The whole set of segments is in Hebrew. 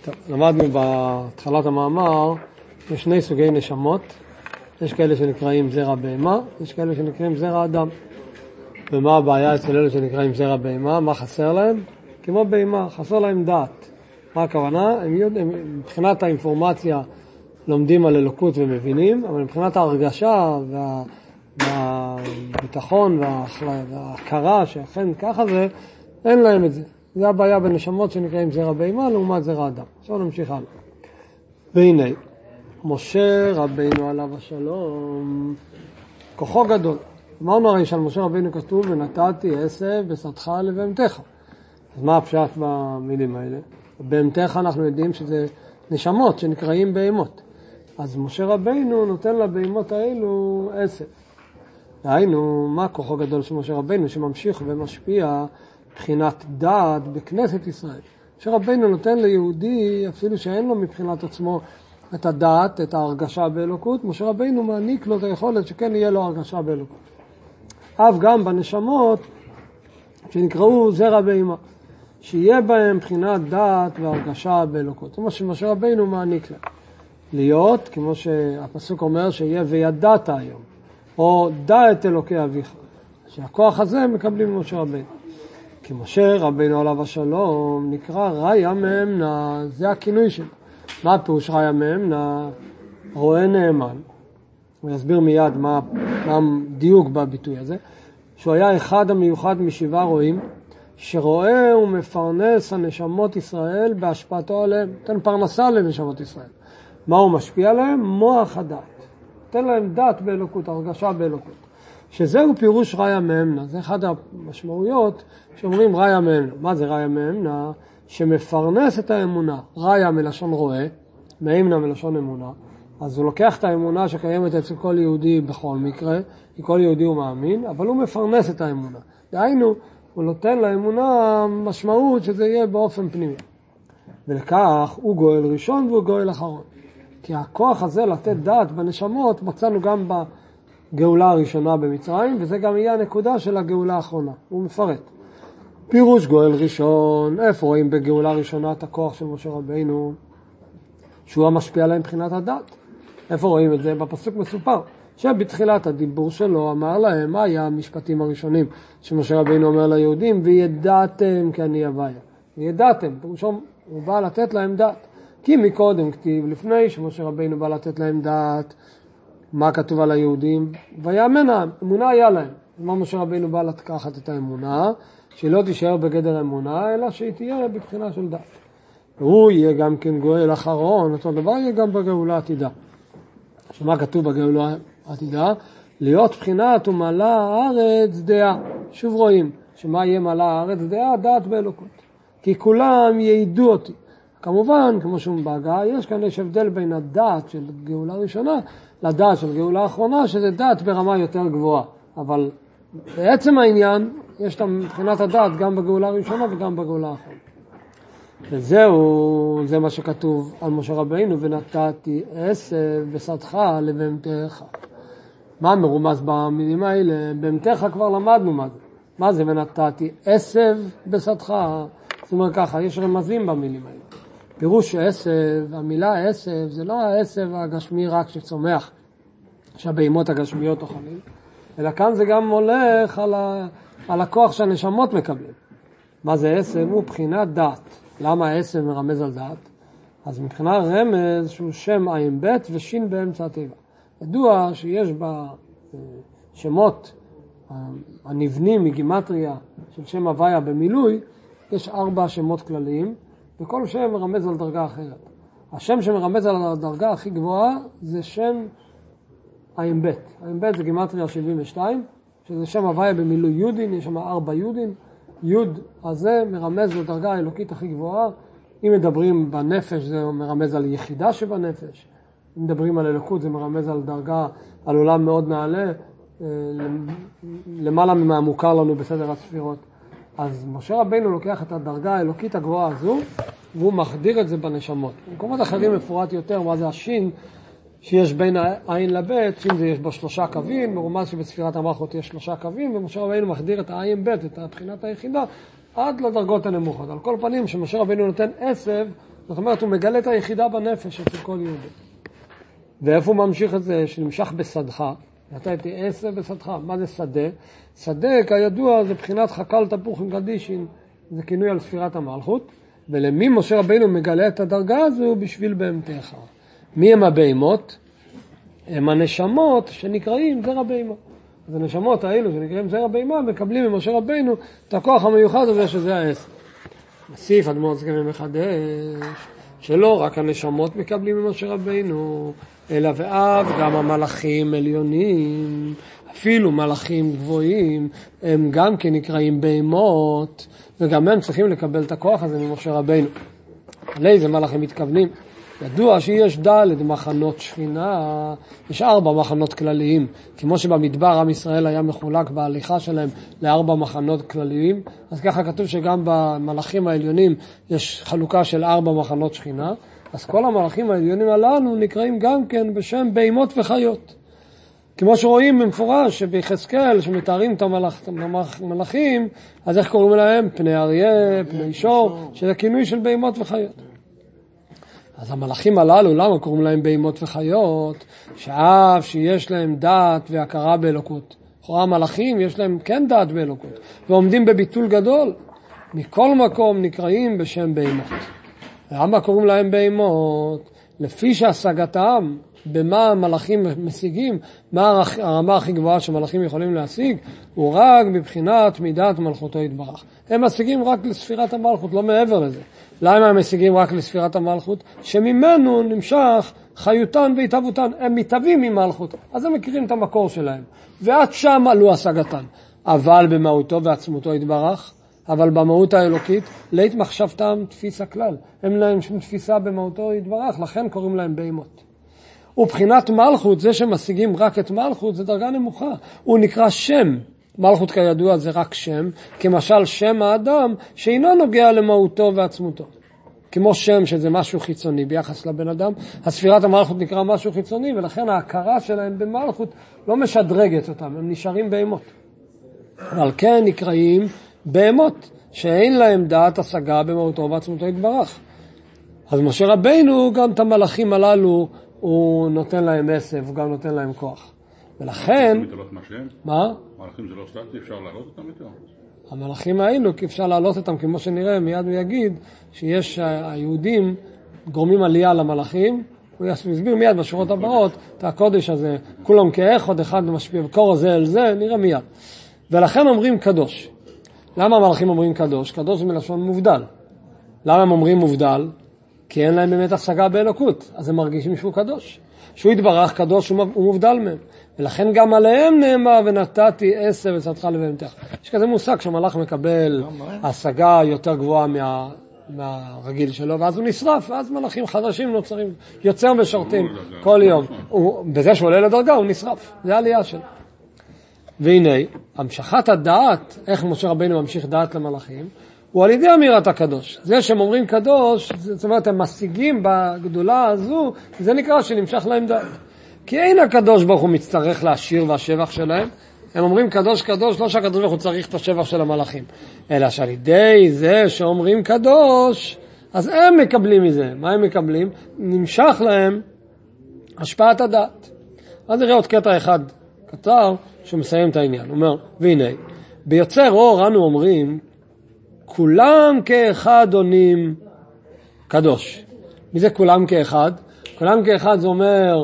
טוב, למדנו בהתחלת המאמר, יש שני סוגי נשמות, יש כאלה שנקראים זרע בהמה, יש כאלה שנקראים זרע אדם. ומה הבעיה אצל אלה שנקראים זרע בהמה? מה חסר להם? כמו בהמה, חסר להם דעת. מה הכוונה? מבחינת האינפורמציה לומדים על אלוקות ומבינים, אבל מבחינת ההרגשה והביטחון וההכרה שאכן ככה זה, אין להם את זה. זה הבעיה בנשמות שנקראים זרע בהמה לעומת זרע אדם. עכשיו נמשיך הלאה. והנה, משה רבינו עליו השלום, כוחו גדול. אמרנו הרי שעל משה רבינו כתוב, ונתתי עשב בשדך לבהמתך. אז מה הפשט במילים האלה? בהמתך אנחנו יודעים שזה נשמות שנקראים בהמות. אז משה רבינו נותן לבהמות האלו עשב. היינו, מה כוחו גדול של משה רבינו שממשיך ומשפיע מבחינת דעת בכנסת ישראל. משה רבינו נותן ליהודי, אפילו שאין לו מבחינת עצמו את הדעת, את ההרגשה באלוקות, משה רבינו מעניק לו את היכולת שכן יהיה לו הרגשה באלוקות. אף גם בנשמות שנקראו זרע בהמה, שיהיה בהם מבחינת דעת והרגשה באלוקות. זה מה שמשה רבינו מעניק להם. להיות, כמו שהפסוק אומר, שיהיה וידעת היום, או דע את אלוקי אביך. שהכוח הזה מקבלים ממשה רבינו. כי משה רבינו עליו השלום נקרא ראיה מאמנה, זה הכינוי שלו. מה פירוש ראיה מאמנה? רואה נאמן. הוא יסביר מיד מה הדיוק בביטוי הזה. שהוא היה אחד המיוחד משבעה רואים, שרואה ומפרנס הנשמות ישראל בהשפעתו עליהם. נותן פרנסה לנשמות ישראל. מה הוא משפיע עליהם? מוח הדעת. נותן להם דעת באלוקות, הרגשה באלוקות. שזהו פירוש ראיה מאמנה. זה אחד המשמעויות שאומרים ראיה מאמנה. מה זה ראיה מאמנה? שמפרנס את האמונה. ראיה מלשון רואה, מאמנה מלשון אמונה. אז הוא לוקח את האמונה שקיימת אצל כל יהודי בכל מקרה, כי כל יהודי הוא מאמין, אבל הוא מפרנס את האמונה. דהיינו, הוא נותן לאמונה משמעות שזה יהיה באופן פנימי. ולכך הוא גואל ראשון והוא גואל אחרון. כי הכוח הזה לתת דעת בנשמות מצאנו גם בגאולה הראשונה במצרים, וזה גם יהיה הנקודה של הגאולה האחרונה. הוא מפרט. פירוש גואל ראשון, איפה רואים בגאולה הראשונה את הכוח של משה רבינו, שהוא המשפיע עליהם מבחינת הדעת. איפה רואים את זה? בפסוק מסופר, שבתחילת הדיבור שלו אמר להם, מה היה המשפטים הראשונים שמשה רבינו אומר ליהודים, וידעתם כי אני הוויה. וידעתם, פירושו הוא בא לתת להם דעת. כי מקודם כתיב, לפני שמשה רבינו בא לתת להם דעת, מה כתוב על היהודים? ויאמנה, אמונה היה להם. מה משה רבינו בא לקחת את האמונה, שלא תישאר בגדר אמונה, אלא שהיא תהיה בבחינה של דעת. הוא יהיה גם כן גואל אחרון, אותו דבר יהיה גם בגאולה עתידה. שמה כתוב בגאולה עתידה? להיות בחינת ומלא הארץ דעה. שוב רואים, שמה יהיה מלא הארץ דעה? דעת באלוקות. כי כולם יעידו אותי. כמובן, כמו שהוא מבגע, יש הבדל בין הדעת של גאולה ראשונה לדעת של גאולה האחרונה, שזה דעת ברמה יותר גבוהה. אבל בעצם העניין, יש את מבחינת הדעת גם בגאולה הראשונה וגם בגאולה האחרונה. וזהו, זה מה שכתוב על משה רבינו, ונתתי עשב בשדך לבהמתך. מה מרומז במילים האלה? בהמתך כבר למדנו מה זה. מה זה ונתתי עשב בשדך? זאת אומרת ככה, יש רמזים במילים האלה. פירוש עשב, המילה עשב, זה לא העשב הגשמי רק שצומח, שהבהמות הגשמיות אוכלים, אלא כאן זה גם הולך על הכוח שהנשמות מקבלים. מה זה עשב? הוא בחינת דעת. למה העשב מרמז על דעת? אז מבחינה רמז שהוא שם עין בית ושין באמצע התיבה. ידוע שיש בשמות הנבנים מגימטריה של שם הוויה במילוי, יש 4 שמות כלליים, וכל שם מרמז על דרגה אחרת. השם שמרמז על הדרגה הכי גבוהה זה שם עין בית. עין בית זה גימטריה 72, שזה שם הוויה במילוי יודין, יש שם 4 יודין. יוד הזה מרמז לדרגה האלוקית הכי גבוהה. אם מדברים בנפש זה מרמז על יחידה שבנפש. אם מדברים על אלוקות זה מרמז על דרגה, על עולם מאוד נעלה, למעלה ממה מוכר לנו בסדר הספירות. אז משה רבינו לוקח את הדרגה האלוקית הגבוהה הזו, והוא מחדיר את זה בנשמות. במקומות אחרים מפורט יותר מה זה השין, שיש בין העין לבית, שין זה יש בו 3 קווים, מרומז שבספירת המלכות יש 3 קווים, ומשה רבינו מחדיר את העין בית, את הבחינת היחידה, עד לדרגות הנמוכות. על כל פנים, שמשה רבינו נותן עשב, זאת אומרת, הוא מגלה את היחידה בנפש אצל כל יהודי. ואיפה הוא ממשיך את זה? שנמשך בשדך. נתתי 10 בשדך. מה זה שדה? שדה, כידוע, זה בחינת חקל תפוח עם גדישין. זה כינוי על ספירת המלכות. ולמי משה רבינו מגלה את הדרגה הזו? בשביל בהמתך. מי הם הבהמות? הם הנשמות שנקראים זרע בהמה. אז הנשמות האלו שנקראים זרע בהמה מקבלים ממשה רבינו את הכוח המיוחד הזה שזה 10. מוסיף אדמו"ר זקן ומחדש שלא רק הנשמות מקבלים ממשה רבינו, אלא ואף גם המלאכים עליונים, אפילו מלאכים גבוהים, הם גם כן נקראים בהמות, וגם הם צריכים לקבל את הכוח הזה ממשה רבינו. לאיזה מלאכים מתכוונים? ידוע שיש ד' מחנות שכינה, יש 4 מחנות כלליים, כמו שבמדבר עם ישראל היה מחולק בהליכה שלהם ל4 מחנות כלליים, אז ככה כתוב שגם במלאכים העליונים יש חלוקה של 4 מחנות שכינה, אז כל המלאכים העליונים הללו נקראים גם כן בשם בהמות וחיות. כמו שרואים במפורש שביחזקאל שמתארים את המלאכים, אז איך קוראים להם? פני אריה, פני שור, שזה כינוי של בהמות וחיות. אז המלאכים הללו, למה קוראים להם בהמות וחיות? שאף שיש להם דעת והכרה באלוקות. לכאורה המלאכים יש להם כן דעת באלוקות, ועומדים בביטול גדול. מכל מקום נקראים בשם בהמות. למה קוראים להם בהמות? לפי שהשגתם, במה המלאכים משיגים, מה הרמה הכי גבוהה שמלאכים יכולים להשיג, הוא רק בבחינת מידת מלכותו יתברך. הם משיגים רק לספירת המלכות, לא מעבר לזה. למה הם משיגים רק לספירת המלכות? שממנו נמשך חיותן והתהוותן. הם מתהווים ממלכות, אז הם מכירים את המקור שלהם. ועד שם עלו השגתן. אבל במהותו ועצמותו יתברך, אבל במהות האלוקית, לית מחשבתם תפיסה כלל. הם להם שום תפיסה במהותו יתברך, לכן קוראים להם בהמות. ובחינת מלכות, זה שמשיגים רק את מלכות, זה דרגה נמוכה. הוא נקרא שם. מלכות כידוע זה רק שם, כמשל שם האדם שאינו נוגע למהותו ועצמותו. כמו שם שזה משהו חיצוני ביחס לבן אדם, הספירת המלכות נקרא משהו חיצוני, ולכן ההכרה שלהם במלכות לא משדרגת אותם, הם נשארים בהמות. אבל כן נקראים בהמות, שאין להם דעת השגה במהותו ועצמותו יתברך. אז משה רבינו גם את המלאכים הללו, הוא נותן להם עשב, הוא גם נותן להם כוח. ולכן... מה? המלאכים זה לא סטטי, אפשר להעלות אותם יותר? המלאכים האלו, כי אפשר להעלות אותם, כמו שנראה, מיד הוא יגיד שיש היהודים גורמים עלייה למלאכים, הוא יסביר מיד בשורות הבאות, את הקודש הזה, כולם כאחד, אחד משפיע וקור זה אל זה, נראה מיד. ולכן אומרים קדוש. למה המלאכים אומרים קדוש? קדוש זה מלשון מובדל. למה הם אומרים מובדל? כי אין להם באמת השגה באלוקות, אז הם מרגישים שהוא קדוש. שהוא יתברך קדוש הוא מובדל מהם. ולכן גם עליהם נאמר ונתתי 10 ושדך לבהמתך. יש כזה מושג שהמלאך מקבל השגה יותר גבוהה מהרגיל שלו, ואז הוא נשרף, ואז מלאכים חדשים נוצרים, יוצר משרתים כל יום. בזה שהוא עולה לדרגה הוא נשרף, זה העלייה שלו. והנה, המשכת הדעת, איך משה רבינו ממשיך דעת למלאכים, הוא על ידי אמירת הקדוש. זה שהם אומרים קדוש, זאת אומרת, הם משיגים בגדולה הזו, זה נקרא שנמשך להם דעת. כי אין הקדוש ברוך הוא מצטרך להשיר והשבח שלהם. הם אומרים קדוש קדוש, לא שהקדוש ברוך הוא צריך את השבח של המלאכים, אלא שעל ידי זה שאומרים קדוש, אז הם מקבלים מזה. מה הם מקבלים? נמשך להם השפעת הדעת. אז נראה עוד קטע אחד קצר שמסיים את העניין. הוא אומר, והנה, ביוצר אור אנו אומרים, כולם כאחד עונים קדוש. מי זה כולם כאחד? כולם כאחד זה אומר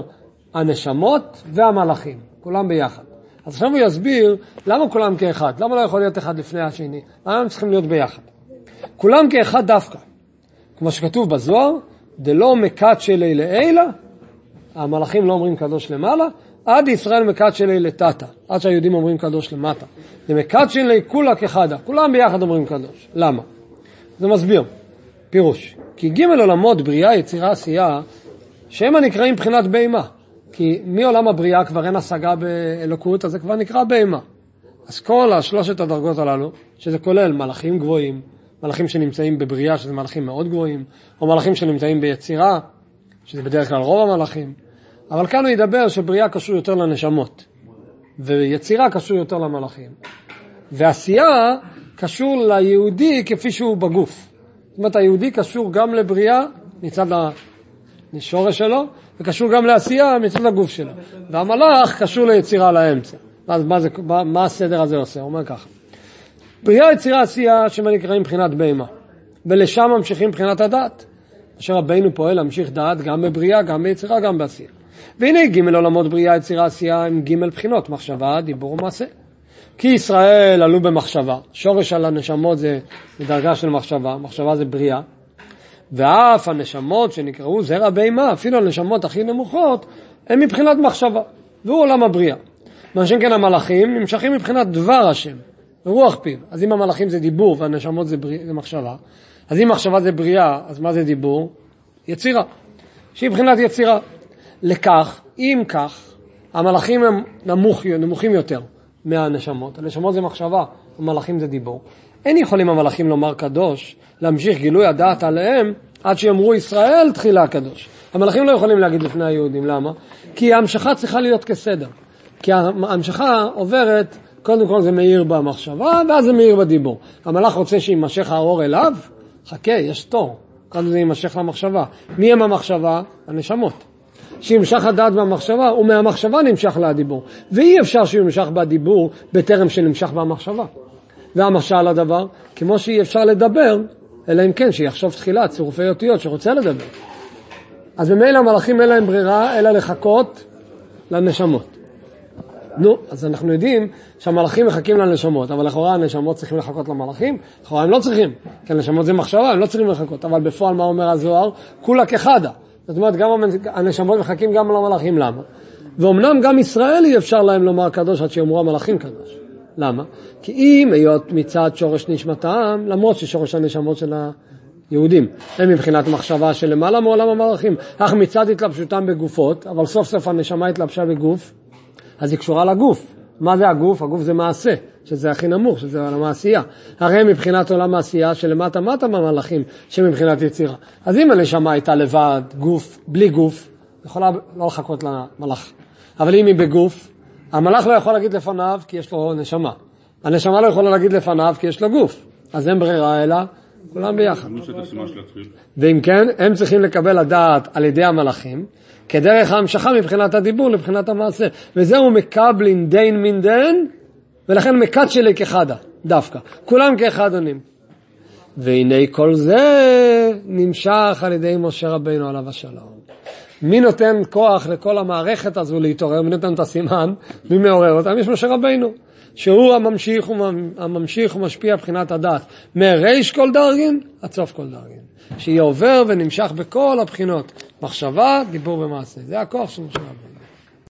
הנשמות והמלאכים, כולם ביחד. אז עכשיו הוא יסביר למה כולם כאחד, למה לא יכול להיות אחד לפני השני, למה הם צריכים להיות ביחד. כולם כאחד דווקא, כמו שכתוב בזוהר, דלא מקדשי לי לעילה, המלאכים לא אומרים קדוש למעלה, עד ישראל מקדשי לי לטאטה, עד שהיהודים אומרים קדוש למטה. זה מקדשי לי כולה כחדה, כולם ביחד אומרים קדוש. למה? זה מסביר, פירוש. כי ג' עולמות בריאה, יצירה, עשייה, שהם הנקראים בחינת בהמה. כי מעולם הבריאה כבר אין השגה באלוקות, אז זה כבר נקרא בהמה. אז כל השלושת הדרגות הללו, שזה כולל מלאכים גבוהים, מלאכים שנמצאים בבריאה, שזה מלאכים מאוד גבוהים, או מלאכים שנמצאים ביצירה, שזה בדרך כלל רוב המלאכים. אבל כאן הוא ידבר שבריאה קשור יותר לנשמות, ויצירה קשור יותר למלאכים. ועשייה קשור ליהודי כפי שהוא בגוף. זאת אומרת, היהודי קשור גם לבריאה מצד השורש שלו, וקשור גם לעשייה מצד הגוף שלו. והמלאך קשור ליצירה לאמצע. אז מה הסדר הזה עושה? הוא אומר ככה. בריאה, יצירה, עשייה, שמה נקראים מבחינת בהמה. ולשם ממשיכים מבחינת הדת. אשר רבינו פועל להמשיך דת גם בבריאה, גם ביצירה, גם בעשייה. והנה ג' עולמות בריאה, יצירה, עשייה הם ג' בחינות, מחשבה, דיבור ומעשה. כי ישראל עלו במחשבה. שורש על הנשמות זה בדרגה של מחשבה, מחשבה זה בריאה. ואף הנשמות שנקראו זרע בהמה, אפילו הנשמות הכי נמוכות, הם מבחינת מחשבה. והוא עולם הבריאה. מה שכן המלאכים נמשכים מבחינת דבר השם, רוח פיו. אז אם המלאכים זה דיבור והנשמות זה מחשבה, אז אם מחשבה זה בריאה, אז מה זה דיבור? יצירה. שהיא מבחינת יצירה. לכך, אם כך, המלאכים הם נמוכים יותר מהנשמות. הנשמות זה מחשבה, המלאכים זה דיבור. אין יכולים המלאכים לומר קדוש, להמשיך גילוי הדעת עליהם, עד שיאמרו ישראל תחילה קדוש. המלאכים לא יכולים להגיד לפני היהודים, למה? כי ההמשכה צריכה להיות כסדר. כי ההמשכה עוברת, קודם כל זה מאיר במחשבה, ואז זה מאיר בדיבור. המלאך רוצה שימשך האור אליו, חכה, יש תור. קודם זה יימשך למחשבה. מי הם המחשבה? הנשמות. שימשך הדעת במחשבה, ומהמחשבה נמשך לדיבור. ואי אפשר שימשך בדיבור בטרם שנמשך במחשבה. והמשל הדבר, כמו שאי אפשר לדבר, אלא אם כן שיחשוב תחילה צירופי אותיות שרוצה לדבר. אז במילא המלאכים אין להם ברירה, אלא לחכות לנשמות. נו, אז אנחנו יודעים שהמלאכים מחכים לנשמות, אבל לכאורה הנשמות צריכים לחכות למלאכים, לכאורה הם לא צריכים, כי הנשמות זה מחשבה, הם לא צריכים לחכות, אבל בפועל מה אומר הזוהר? כולה כחדה. זאת אומרת, גם הנשמות מחכים גם למלאכים, למה? ואומנם גם ישראל אי אפשר להם לומר קדוש עד שיאמרו המלאכים קדוש. למה? כי אם היות מצד שורש נשמתם, למרות ששורש הנשמות של היהודים, הם מבחינת מחשבה של למעלה מעולם המלאכים, אך מצד התלבשותם בגופות, אבל סוף סוף הנשמה התלבשה בגוף, אז היא קשורה לגוף. מה זה הגוף? הגוף זה מעשה, שזה הכי נמוך, שזה עולם העשייה. הרי מבחינת עולם העשייה שלמטה מטה מהמלאכים, שמבחינת יצירה. אז אם הנשמה הייתה לבד, גוף, בלי גוף, יכולה לא לחכות למלאך. אבל אם היא בגוף, המלאך לא יכול להגיד לפניו כי יש לו נשמה. הנשמה לא יכולה להגיד לפניו כי יש לו גוף. אז אין ברירה אלא כולם ביחד. ואם כן, הם צריכים לקבל הדעת על ידי המלאכים, כדרך ההמשכה מבחינת הדיבור לבחינת המעשה. וזהו מקבלין דין מן דין, ולכן מקד שלי כחדה, דווקא. כולם כאחד עונים. והנה כל זה נמשך על ידי משה רבינו עליו השלום. מי נותן כוח לכל המערכת הזו להתעורר? מי נותן את הסימן? מי מעורר אותם? יש משה רבינו, שהוא הממשיך ומשפיע בחינת הדת. מריש כל דרגין עד סוף כל דרגין. שיהיה עובר ונמשך בכל הבחינות. מחשבה, דיבור ומעשה. זה הכוח של משה רבינו.